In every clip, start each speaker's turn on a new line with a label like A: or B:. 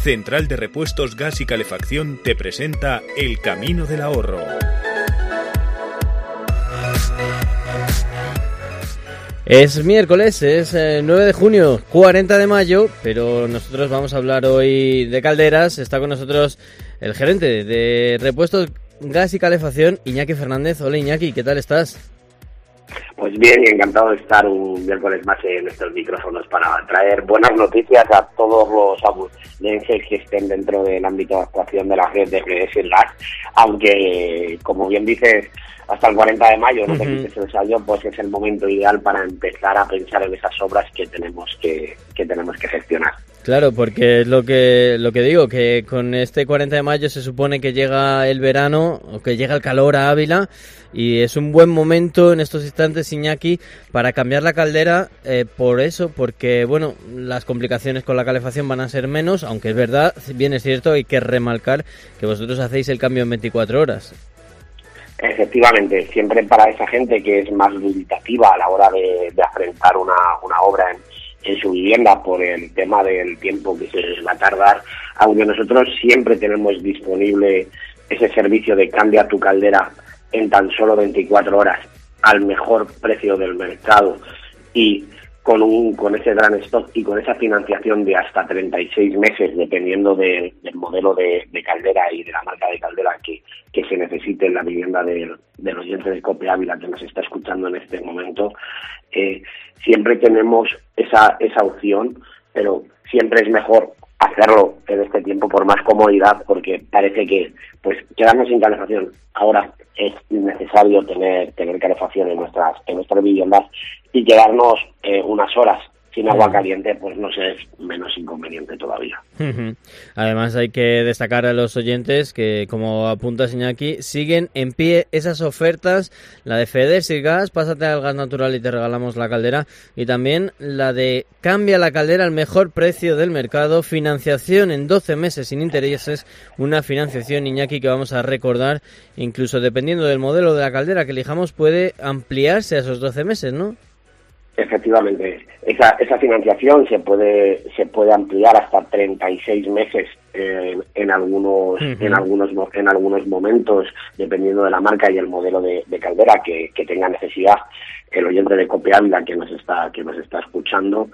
A: Central de Repuestos Gas y Calefacción te presenta El Camino del Ahorro.
B: Es miércoles, es 9 de junio, 40 de mayo, pero nosotros vamos a hablar hoy de calderas. Está con nosotros el gerente de Repuestos Gas y Calefacción, Iñaki Fernández. Hola Iñaki, ¿qué tal estás?
C: Pues bien, y encantado de estar un miércoles más en estos micrófonos para traer buenas noticias a todos los abulenses que estén dentro del ámbito de actuación de la red de redes gas, aunque, como bien dices, hasta el 40 de mayo, no te quites el ensayo, pues es el momento ideal para empezar a pensar en esas obras que tenemos que gestionar.
B: Claro, porque es lo que digo, que con este 40 de mayo se supone que llega el verano, o que llega el calor a Ávila, y es un buen momento en estos instantes, Iñaki, para cambiar la caldera, porque bueno, las complicaciones con la calefacción van a ser menos, aunque es verdad, bien es cierto, hay que remarcar que vosotros hacéis el cambio en 24 horas.
C: Efectivamente, siempre para esa gente que es más dubitativa a la hora de afrontar una obra en su vivienda por el tema del tiempo que se va a tardar, aunque nosotros siempre tenemos disponible ese servicio de cambia tu caldera en tan solo 24 horas al mejor precio del mercado y con ese gran stock y con esa financiación de hasta 36 meses, dependiendo del modelo de caldera y de la marca de caldera que se necesite en la vivienda del oyente de COPE Ávila que nos está escuchando en este momento, siempre tenemos esa opción, pero siempre es mejor hacerlo en este tiempo por más comodidad, porque parece que pues quedarnos sin calefacción ahora es necesario tener calefacción en nuestras viviendas, y quedarnos unas horas sin agua caliente, pues no sé, es menos inconveniente todavía.
B: Además hay que destacar a los oyentes que, como apunta Iñaki, siguen en pie esas ofertas, la de Feders Gas, pásate al gas natural y te regalamos la caldera, y también la de cambia la caldera al mejor precio del mercado, financiación en 12 meses sin intereses, una financiación, Iñaki, que vamos a recordar, incluso dependiendo del modelo de la caldera que elijamos, puede ampliarse a esos 12 meses, ¿no?
C: Efectivamente, esa financiación se puede ampliar hasta 36 meses en algunos momentos, dependiendo de la marca y el modelo de caldera que tenga necesidad el oyente de COPE Ávila que nos está escuchando,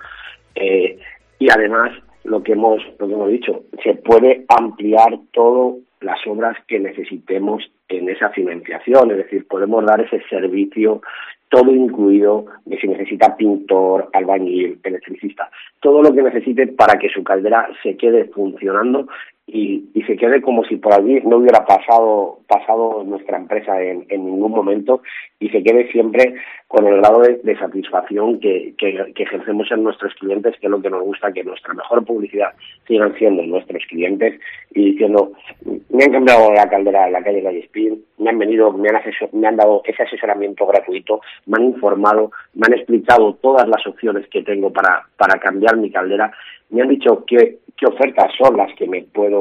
C: y además lo que hemos dicho, se puede ampliar todo las obras que necesitemos en esa financiación, es decir, podemos dar ese servicio todo incluido, de si necesita pintor, albañil, electricista, todo lo que necesite para que su caldera se quede funcionando y se quede como si por allí no hubiera pasado nuestra empresa en ningún momento, y se quede siempre con el grado de satisfacción que ejercemos en nuestros clientes, que es lo que nos gusta, que nuestra mejor publicidad sigan siendo nuestros clientes y diciendo, me han cambiado la caldera en la calle Vallespín, me han dado ese asesoramiento gratuito, me han informado, me han explicado todas las opciones que tengo para cambiar mi caldera, me han dicho qué ofertas son las que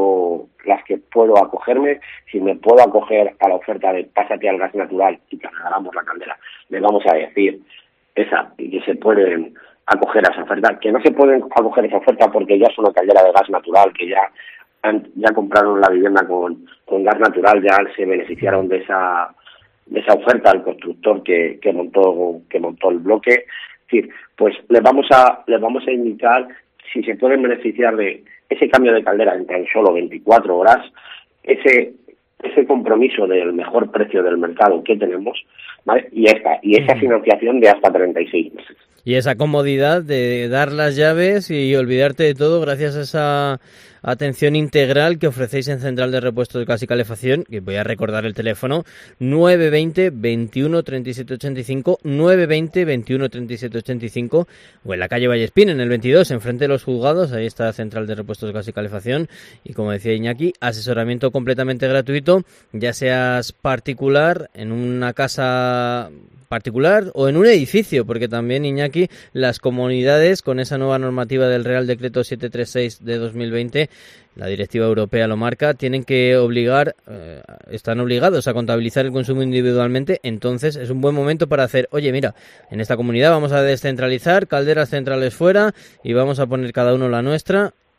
C: puedo acogerme, si me puedo acoger a la oferta de pásate al gas natural y te regalamos la caldera, le vamos a decir esa, y que se pueden acoger a esa oferta, que no se pueden acoger a esa oferta porque ya es una caldera de gas natural, que ya compraron la vivienda con gas natural, ya se beneficiaron de esa oferta al constructor que montó el bloque. Es decir, pues les vamos a indicar si se pueden beneficiar de ese cambio de caldera en tan solo 24 horas, ese compromiso del mejor precio del mercado que tenemos, ¿vale? Y esa financiación de hasta 36 meses.
B: Y esa comodidad de dar las llaves y olvidarte de todo gracias a esa atención integral que ofrecéis en Central de Repuestos Gas y Calefacción, que voy a recordar el teléfono, 920 21 37 85, 920 21 37 85, o en la calle Vallespín, en el 22, enfrente de los juzgados, ahí está Central de Repuestos Gas y Calefacción, y como decía Iñaki, asesoramiento completamente gratuito, ya seas particular, en una casa particular o en un edificio, porque también, Iñaki, las comunidades, con esa nueva normativa del Real Decreto 736 de 2020, la directiva europea lo marca, tienen que están obligados a contabilizar el consumo individualmente. Entonces es un buen momento para hacer, oye, mira, en esta comunidad vamos a descentralizar, calderas centrales fuera, y vamos a poner cada uno la nuestra,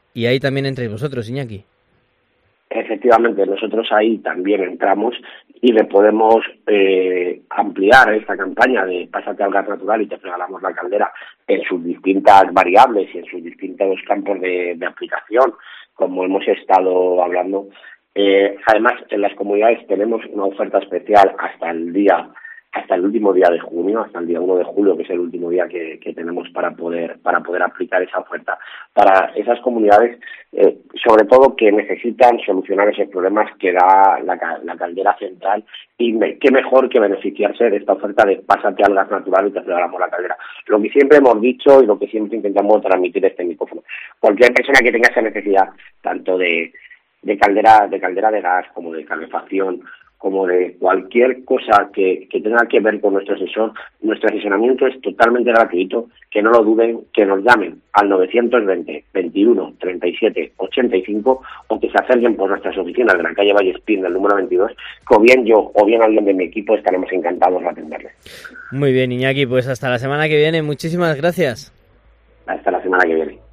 B: y ahí también entráis vosotros, Iñaki.
C: Efectivamente, nosotros ahí también entramos y le podemos ampliar esta campaña de Pásate al gas natural y te regalamos la caldera en sus distintas variables y en sus distintos campos de aplicación, como hemos estado hablando. Además, en las comunidades tenemos una oferta especial hasta el último día de junio, hasta el día 1 de julio, que es el último día que tenemos para poder aplicar esa oferta. Para esas comunidades, sobre todo que necesitan solucionar esos problemas que da la caldera central, y qué mejor que beneficiarse de esta oferta de Pásate al gas natural y te regalamos la caldera. Lo que siempre hemos dicho y lo que siempre intentamos transmitir este micrófono. Cualquier persona que tenga esa necesidad, tanto de caldera de gas como de calefacción, como de cualquier cosa que tenga que ver con nuestro asesoramiento es totalmente gratuito, que no lo duden, que nos llamen al 920 21 37 85 o que se acerquen por nuestras oficinas de la calle Vallespín del número 22, que o bien yo o bien alguien de mi equipo estaremos encantados de atenderles.
B: Muy bien, Iñaki, pues hasta la semana que viene, muchísimas gracias.
C: Hasta la semana que viene.